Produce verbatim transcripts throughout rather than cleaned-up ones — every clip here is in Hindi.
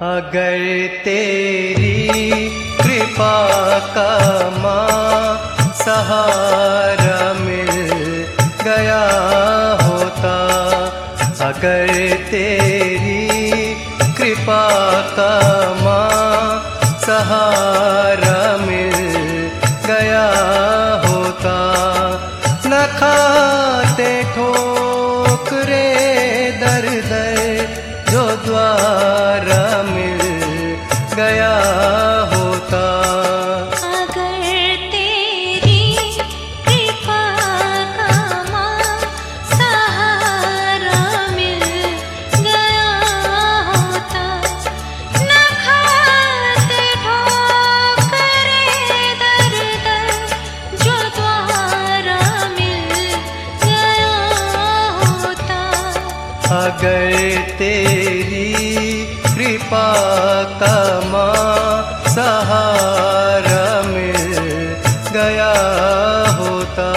अगर तेरी कृपा का माँ सहारा मिल गया होता, अगर तेरी कृपा का माँ सहारा मिल गया होता, न खाते ठोकरे दर दर जो द्वारा मिल गया होता। अगर तेरी कृपा का माँ सहारा मिल गया होता, न खाते ठोकरे दर दर जो द्वारा मिल गया होता। अगर तेरी कृपा का माँ सहारा मिल गया होता।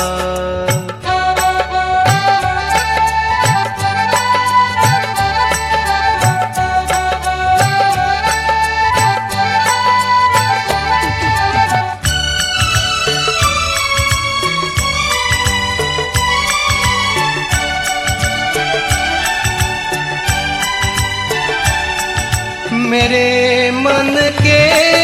मेरे मन के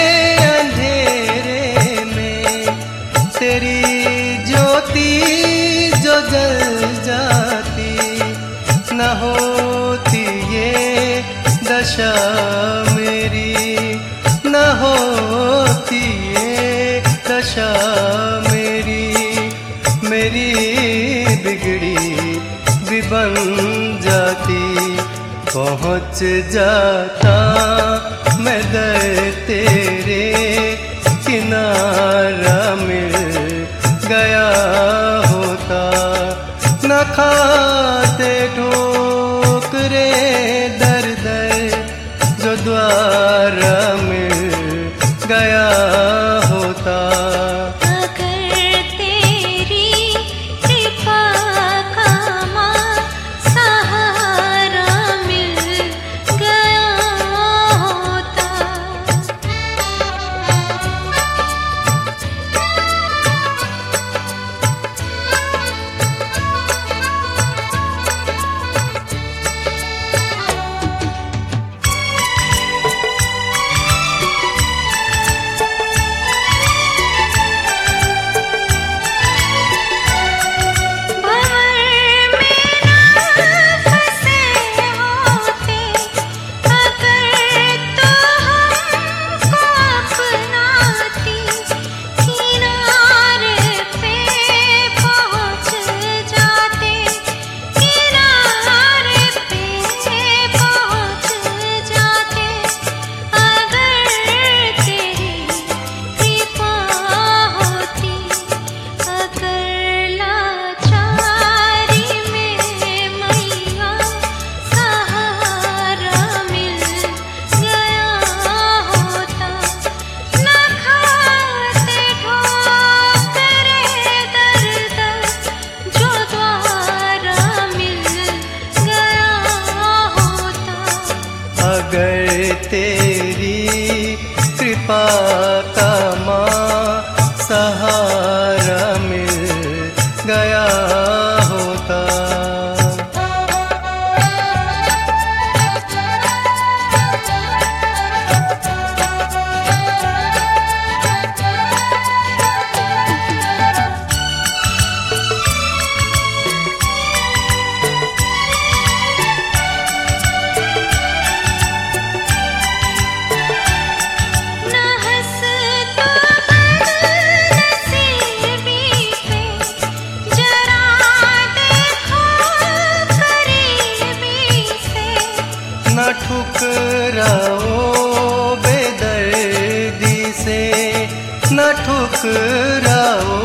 अंधेरे में तेरी ज्योति जो जल जाती, न होती ये दशा मेरी, न होती ये दशा मेरी, मेरी बिगड़ी भी बन जाती। पहुँच जाता मैं दर तेरे, किनारा मिल गया होता, न खाते ठोकरे दर दर जो द्वारा मिल गया होता। अगर तेरी कृपा का माँ सहारा मिल गया होता। न ठुकराओ बेदर्दी से, न ठुकराओ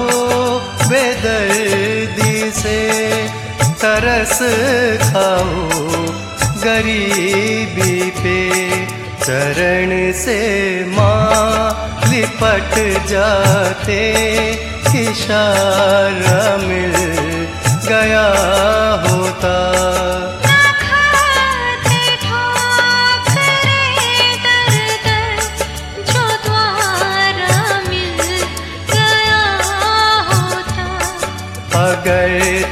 बेदर्दी से, तरस खाओ गरीबी पे, चरण से माँ लिपट जाते, इशारा मिल गया होता। न खाते ठोकरे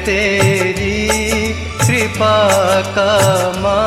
तेरी कृपा का मालिक